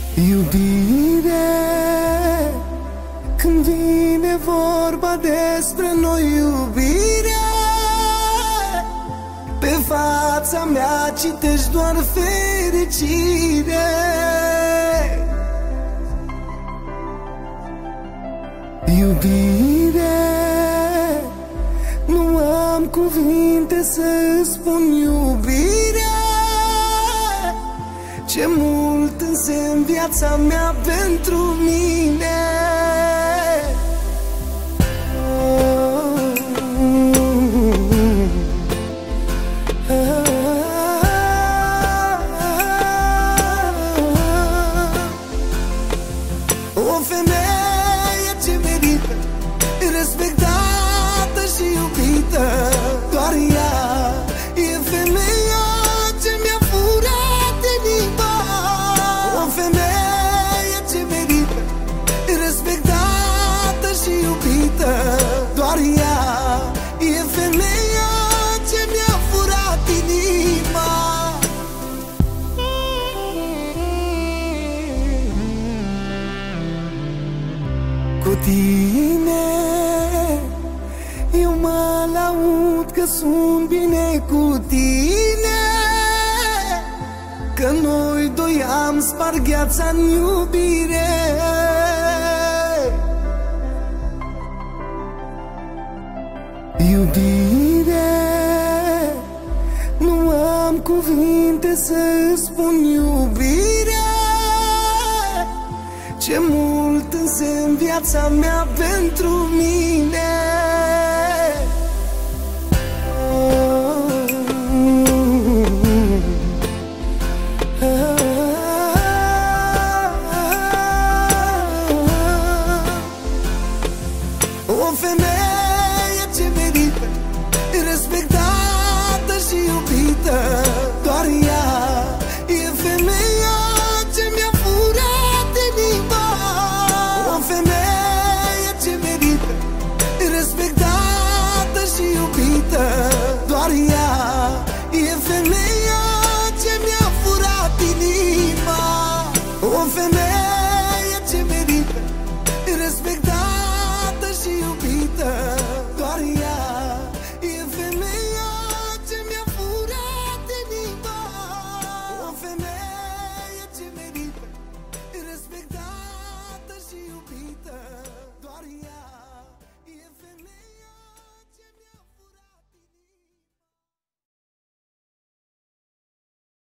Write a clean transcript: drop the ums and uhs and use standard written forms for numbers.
Iubire, când vine vorba despre noi, iubire, pe fața mea citești doar fericire. Iubire, nu am cuvinte să spun iubire, ce mult însemn viața mea pentru mine. O femeie ce merită, respectată și iubită, doar ea e femeia ce mi-a furat inima. O femeie ce merită, respectată și iubită, doar ea e femeia ce mi-a furat inima. Cu tine eu mă laud că sunt bine cu tine, că noi doi am spart gheața în iubire. Iubire, nu am cuvinte să spun iubire, ce mult însemn viața mea pentru mine. O femeie ce merită, respectată și iubită, doar ea e femeia ce mi-a furat inima. O femeie ce merită, respectată și iubită, doar ea e femeia ce mi-a furat inima. O femeie ce merită, respectată și iubită, doar ea e femeia ce mi-a furat inima. O femeie ce merită, respectată și iubită, doar ea.